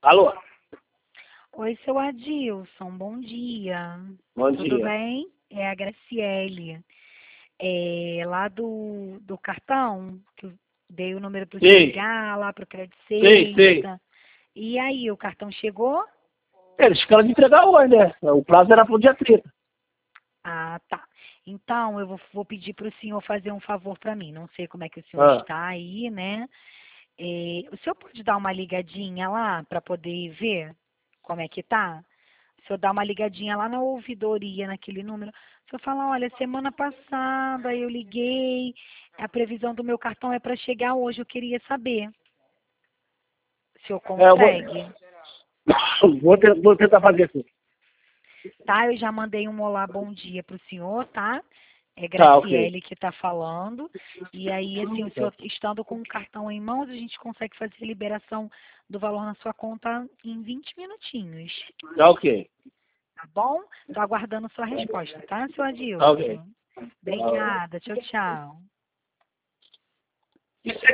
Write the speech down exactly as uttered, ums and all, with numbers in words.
Alô? Oi, seu Adilson, bom dia. Bom Tudo dia. bem? É a Graciele. É, lá do, do cartão, que eu dei o número para você Sei, ligar, lá para o Credit sei, sei. Sexta. E aí, o cartão chegou? Eles ficaram de entregar hoje, né? O prazo era pro dia trinta. Ah, tá. Então, eu vou, vou pedir para o senhor fazer um favor para mim. Não sei como é que o senhor Ah, está aí, né? É, o senhor pode dar uma ligadinha lá para poder ver como é que tá? O senhor dá uma ligadinha lá na ouvidoria, naquele número. O senhor fala, olha, semana passada eu liguei, a previsão do meu cartão é para chegar hoje, eu queria saber. O senhor é, eu vou, consegue? vou, te- vou tentar fazer assim. Tá, eu já mandei um olá, bom dia para o senhor, tá? É Tá, ok. Graciele que está falando. E aí, assim, o senhor estando com o cartão em mãos, a gente consegue fazer a liberação do valor na sua conta em vinte minutinhos. Tá, ok. Tá bom? Estou aguardando sua resposta, tá, seu Tá, ok. Adilson? Obrigada. Tchau, tchau.